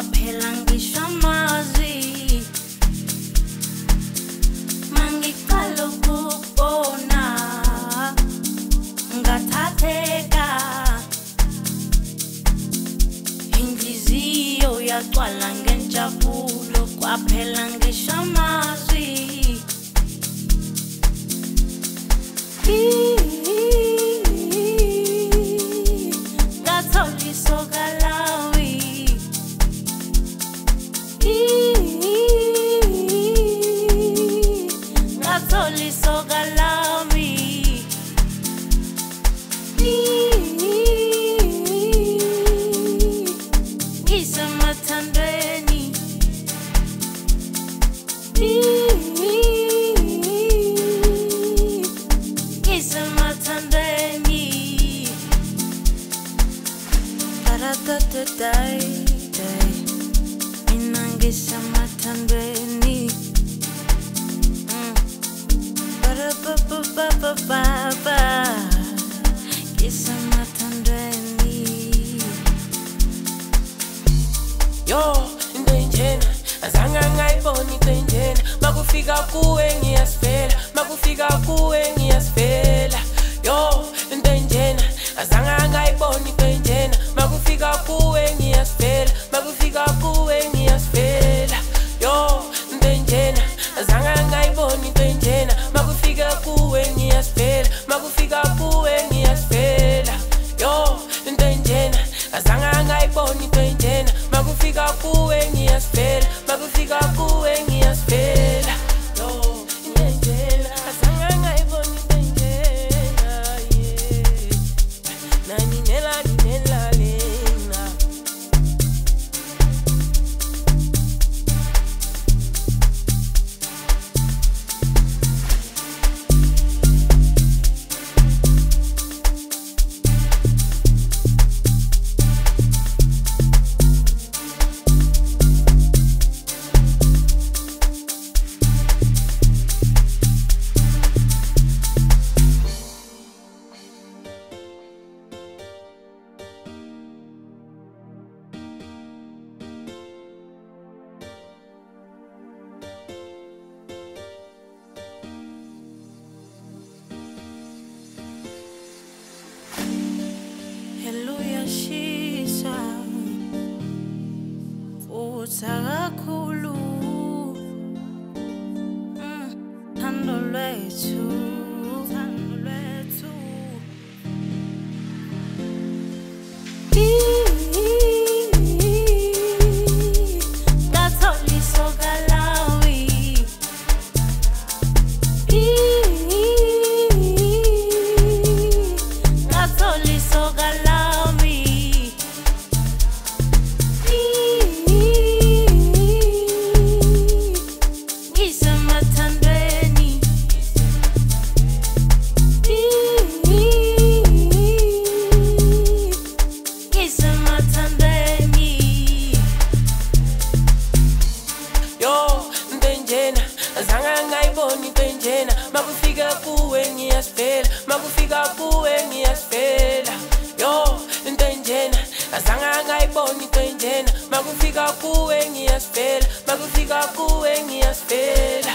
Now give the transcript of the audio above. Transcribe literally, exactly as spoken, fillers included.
kwaphela ngisho amazwi mangiqala ukubona ngathatheka inhliziyo yagcwala ngenjabulo kwaphela ngisho amazwi Day, day, minangisa matandweni. Ba ba ba ba ba ba ba, kisa matandweni. Yo, ndenjena, azanga ngayibona ndenjena. Makufika kuwe ngiyasifela, makufika kuwe ngiyasifela. Yo, ndenjena, azanga ngayibona ndenjena. Makufika kuwe ngiyasifela, makufika kuwe ngiyasifela. Yo, ndenjena, azanga ngayibona ndenjena. Makufika kuwe ngiyasifela, makufika kuwe ngiyasifela. Yo, ndenjena, azanga ngayibona ndenjena. Makufika kuwe ngiyasifela, makufika kuwe ngiyasifela. Yo, ndenjena, azanga ngayibona ndenjena. Yeah, nani nela nela. Hallelujah shisha utakakhulu thando lwethu thando lwethu makufika kuwe ngiyasifela, makufika kuwe ngiyasifela. Yo, ndenjena, azanga ngayibona ndenjena. Makufika kuwe ngiyasifela, makufika kuwe ngiyasifela.